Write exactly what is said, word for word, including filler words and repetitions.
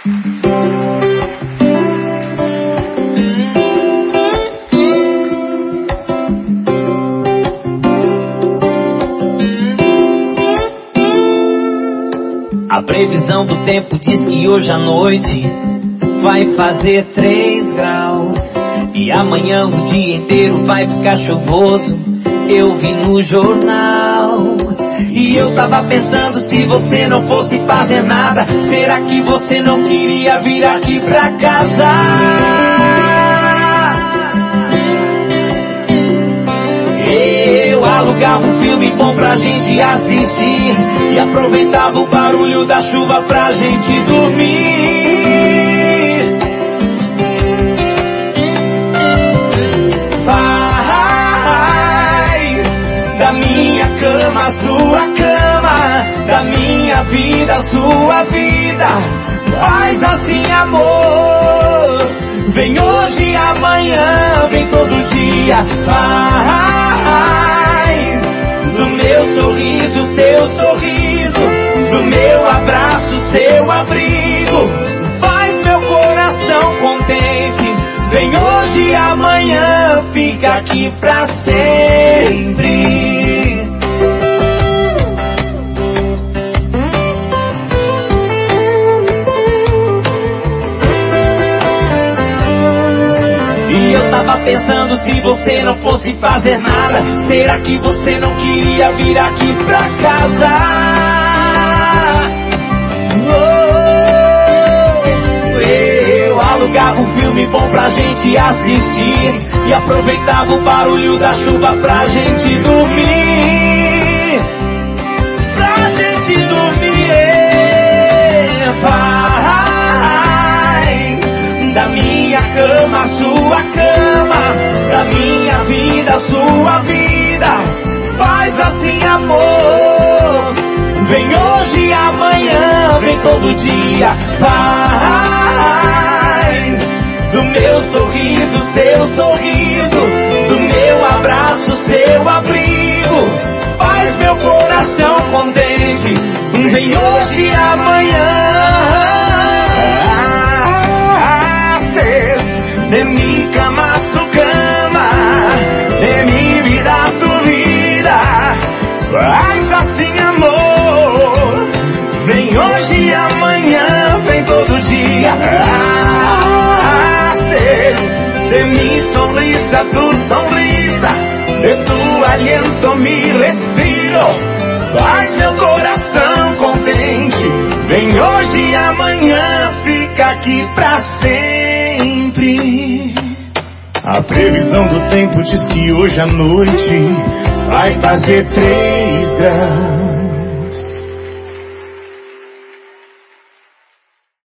A previsão do tempo diz que hoje à noite vai fazer três graus e amanhã o dia inteiro vai ficar chuvoso. Eu vi no jornal e eu tava pensando, se você não fosse fazer nada, será que você não queria vir aqui pra casa? Eu alugava um filme bom pra gente assistir e aproveitava o barulho da chuva pra gente dormir. Faz da minha cama a sua cama, da minha vida a sua vida. Faz assim, amor. Vem hoje e amanhã, vem todo dia. Faz do meu sorriso seu sorriso, do meu abraço seu abrigo. Faz meu coração contente. Vem hoje e amanhã, fica aqui pra sempre. Eu tava pensando, se você não fosse fazer nada, será que você não queria vir aqui pra casa? Oh, eu alugava um filme bom pra gente assistir e aproveitava o barulho da chuva pra gente dormir. Pra gente dormir. Faz da minha cama a sua cama, da minha vida a sua vida. Faz assim, amor. Vem hoje e amanhã, vem todo dia. Faz do meu sorriso seu sorriso, do meu abraço seu abrigo. Faz meu coração contente. Vem hoje e amanhã. De mi cama tu cama, de mi vida tu vida. Faz assim, amor. Vem hoje e amanhã, vem todo dia. Haces de mi sonrisa tu sonrisa, de tu aliento mi respiro. Faz meu coração contente. Vem hoje e amanhã, fica aqui pra sempre. A previsão do tempo diz que hoje à noite vai fazer três graus.